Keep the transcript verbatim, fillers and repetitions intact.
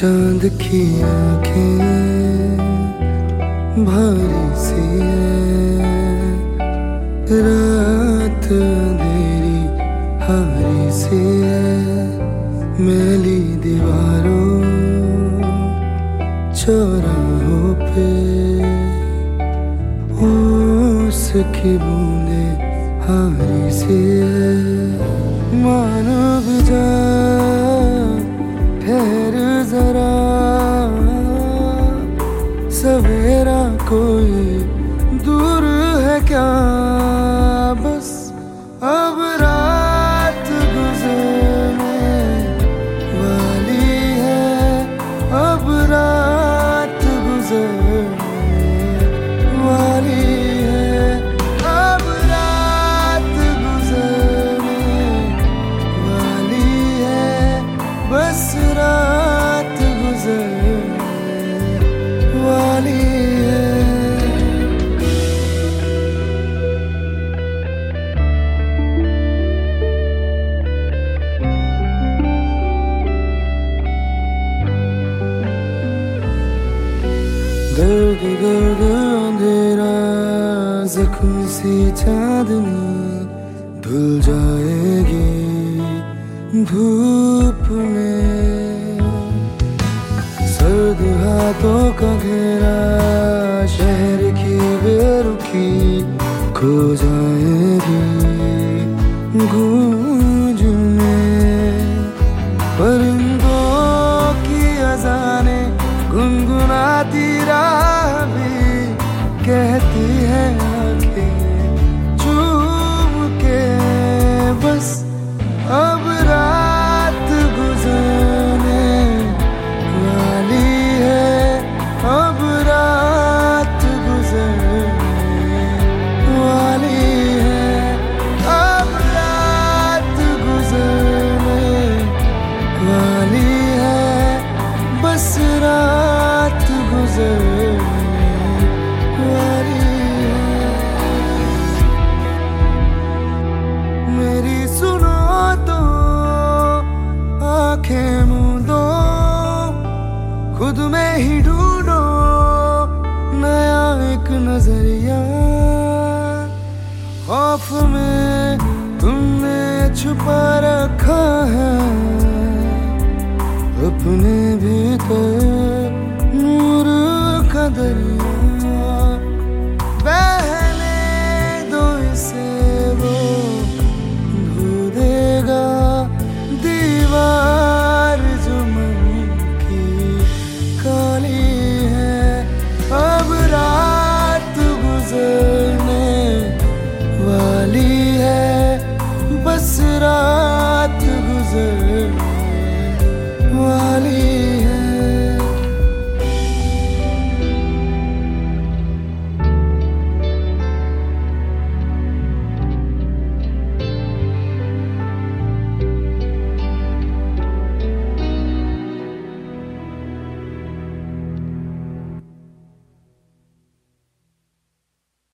चांद की आंखें भारी सी है, रात अंधेरी हारी सी है, मैली दीवारों चौराहों पे ओस की बूंदे हारी सी है। मानव जा ठहर जरा, सवेरा कोई दूर है क्या, बस अब रात गुजरने वाली है, अब रात गुजरने वाली है, अब रात गुजरने वाली है, बस रात गुजरने वाली है। दर्द दर्द अंधेरा जख्म सी चांदनी धुल जाएगी धूप में, सर्द हाथों का घेरा